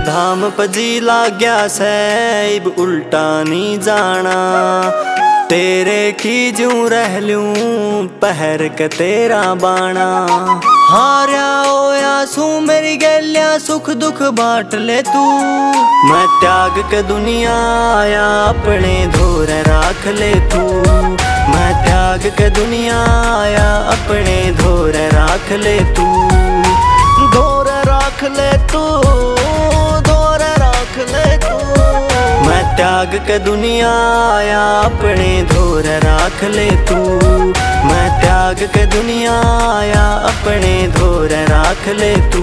धाम पजी लाग्या सैब उल्टा नहीं जाना। तेरे खीजू रह लूं पहर के तेरा बाणा। हार्या होया सू मेरी गैलिया सुख दुख बांट ले तू। मैं त्याग के दुनिया आया अपने धोर राख ले तू। मैं त्याग के दुनिया आया अपने धोर राख ले तू। धोर राख ले तू, धोर राख ले तू। मैं त्याग के दुनिया आया अपने धोर राख ले तू। मैं त्याग के दुनिया आया अपने धोर राख ले तू।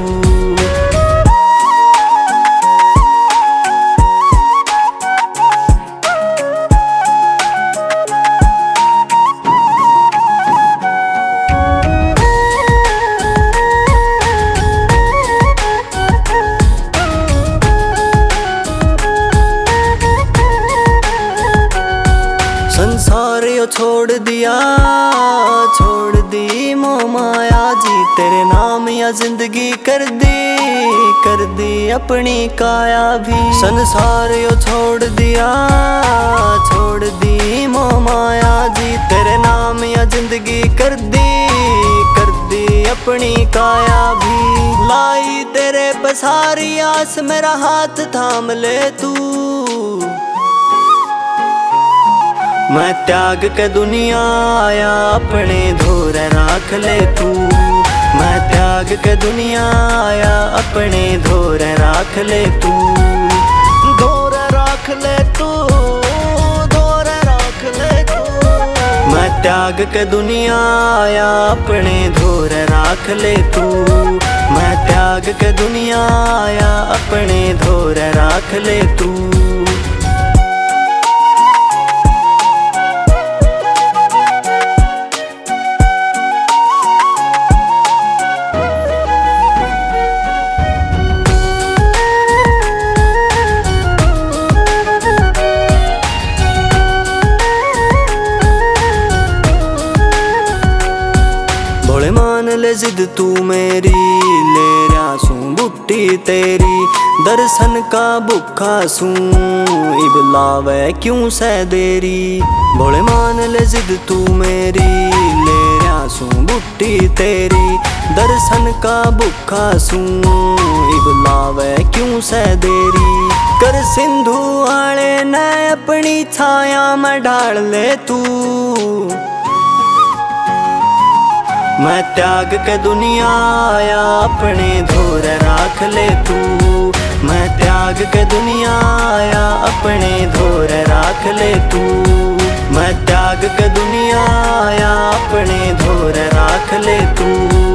संसार यो छोड़ दिया, छोड़ दी मोह माया जी। तेरे नाम या जिंदगी कर दी अपनी काया भी। संसार यो छोड़ दिया, छोड़ दी मोह माया जी। तेरे नाम या जिंदगी कर दी अपनी काया भी। लाई तेरे बसारी आस मेरा हाथ थाम ले तू। मैं त्याग के दुनिया आया अपने धोर राख ले तू। मैं त्याग के दुनिया आया अपने धोर राख ले तू। धोर राख ले तू, धोर राख ले तू। मैं त्याग के दुनिया आया अपने धोर राख ले तू। मैं त्याग के दुनिया आया अपने धोर राख ले तू। भोले मान ले जिद तू मेरी, ले रहा सूं बुट्टी तेरी। दर्शन का भूखा सूं इब लावे क्यों सै देरी। भोले मान ले जिद तू मेरी, ले रहा सूं बुट्टी तेरी। दर्शन का भूखा सूं इब लावे क्यों सै देरी। कर सिंधु आले न अपनी छाया में ढाल ले तू। मैं त्याग के दुनिया आया अपने धोर राख ले तू। मैं त्याग के दुनिया आया अपने धोर राख ले तू। मैं त्याग के दुनिया आया अपने धोर राख ले तू।